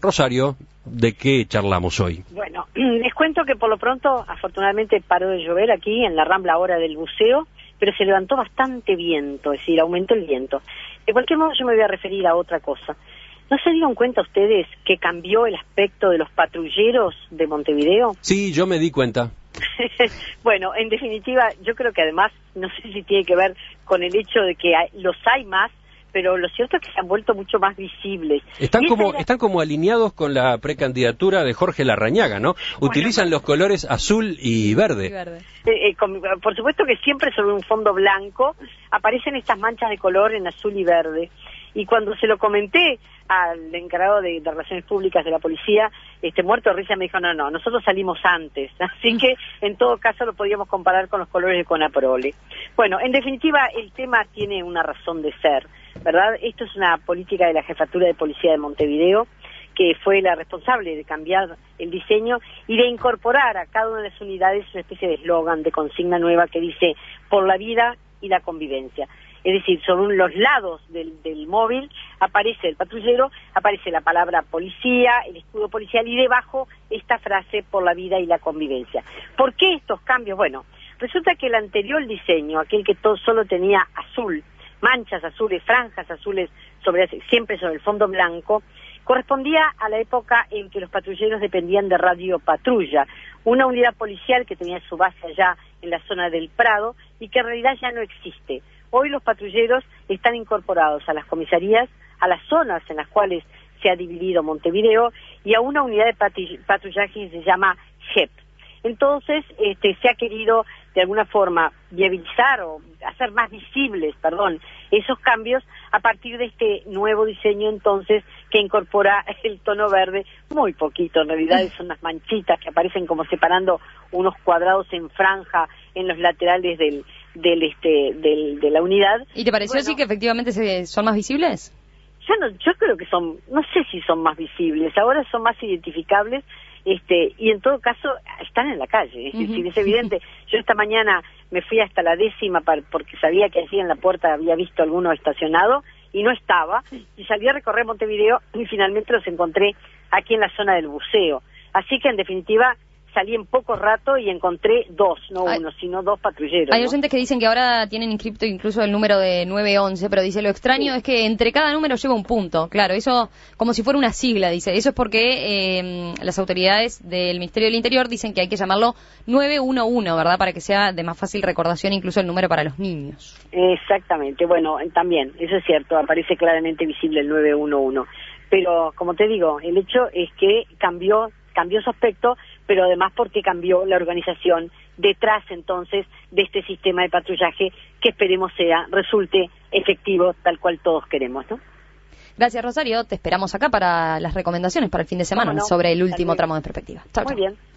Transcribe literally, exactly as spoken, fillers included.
Rosario, ¿de qué charlamos hoy? Bueno, les cuento que por lo pronto, afortunadamente, paró de llover aquí en la Rambla ahora del buceo, pero se levantó bastante viento, es decir, aumentó el viento. De cualquier modo, yo me voy a referir a otra cosa. ¿No se dieron cuenta ustedes que cambió el aspecto de los patrulleros de Montevideo? Sí, yo me di cuenta. Bueno, en definitiva, yo creo que además, no sé si tiene que ver con el hecho de que hay, los hay más, pero lo cierto es que se han vuelto mucho más visibles. Están como era... están como alineados con la precandidatura de Jorge Larrañaga, ¿no? Utilizan bueno, los colores azul y verde. Y verde. Eh, eh, con, por supuesto que siempre sobre un fondo blanco aparecen estas manchas de color en azul y verde. Y cuando se lo comenté al encargado de, de Relaciones Públicas de la policía, este muerto de risa me dijo, no, no, nosotros salimos antes, así que en todo caso lo podíamos comparar con los colores de Conaprole. Bueno, en definitiva, el tema tiene una razón de ser, ¿verdad? Esto es una política de la Jefatura de Policía de Montevideo, que fue la responsable de cambiar el diseño y de incorporar a cada una de las unidades una especie de eslogan, de consigna nueva que dice, por la vida y la convivencia. Es decir, sobre los lados del, del móvil aparece el patrullero, aparece la palabra policía, el escudo policial y debajo esta frase por la vida y la convivencia. ¿Por qué estos cambios? Bueno, resulta que el anterior diseño, aquel que todo solo tenía azul, manchas azules, franjas azules, sobre siempre sobre el fondo blanco, correspondía a la época en que los patrulleros dependían de Radio Patrulla, una unidad policial que tenía su base allá en la zona del Prado y que en realidad ya no existe. Hoy los patrulleros están incorporados a las comisarías, a las zonas en las cuales se ha dividido Montevideo y a una unidad de patrullaje que se llama G E P. Entonces, este, se ha querido de alguna forma viabilizar o hacer más visibles, perdón, esos cambios a partir de este nuevo diseño entonces que incorpora el tono verde, muy poquito, en realidad son unas manchitas que aparecen como separando unos cuadrados en franja en los laterales del del este del, de la unidad. ¿Y te pareció bueno, así que efectivamente se, son más visibles? Yo no, yo creo que son, no sé si son más visibles, ahora son más identificables, este, y en todo caso están en la calle, es decir, uh-huh. es evidente. Yo esta mañana me fui hasta la décima para, porque sabía que allí en la puerta había visto alguno estacionado y no estaba, y salí a recorrer Montevideo y finalmente los encontré aquí en la zona del buceo. Así que en definitiva salí en poco rato y encontré dos, no hay, uno, sino dos patrulleros. Hay ¿no? oyentes que dicen que ahora tienen inscripto incluso el número de nueve once, pero dice, lo extraño sí. es que entre cada número lleva un punto. Claro, eso como si fuera una sigla, dice. Eso es porque eh, las autoridades del Ministerio del Interior dicen que hay que llamarlo nueve uno uno, ¿verdad? Para que sea de más fácil recordación incluso el número para los niños. Exactamente, bueno, también, eso es cierto, aparece claramente visible el nueve uno uno. Pero, como te digo, el hecho es que cambió, cambió su aspecto, pero además porque cambió la organización detrás entonces de este sistema de patrullaje que esperemos sea, resulte efectivo tal cual todos queremos, ¿no? Gracias, Rosario, te esperamos acá para las recomendaciones para el fin de semana no? sobre el último tramo de Perspectiva. Chau, Muy chau. bien.